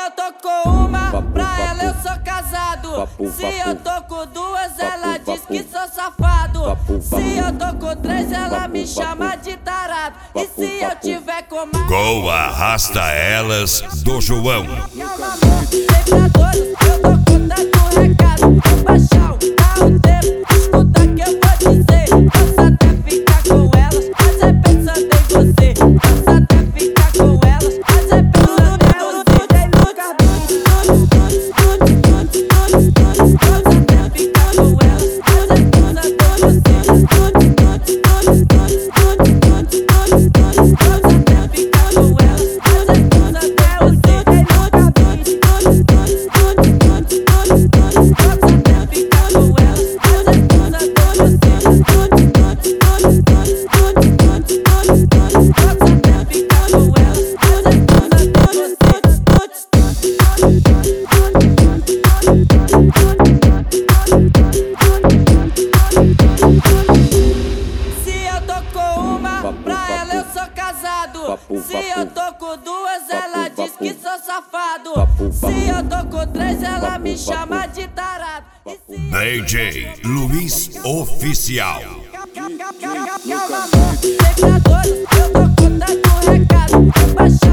eu tô com uma, pra ela eu sou casado. Se eu tô com duas, ela diz que sou safado. Se eu tô com três, ela me chama de tarado. E se eu tiver com mais, Go Arrasta Elas do João. meu amor, vem pra todos, eu tô com tanto recado. Baixão, dá o tempo, escuta que eu vou dizer. Posso até ficar com elas, mas é pensando em você. Posso até ficar com elas, mas é pensando em você. Se eu tô com duas, ela diz que sou safado. Se eu tô com três, ela me chama de tarado. DJ Luiz Oficial. Meu amor, vem pra todos, eu tô com tanto recado.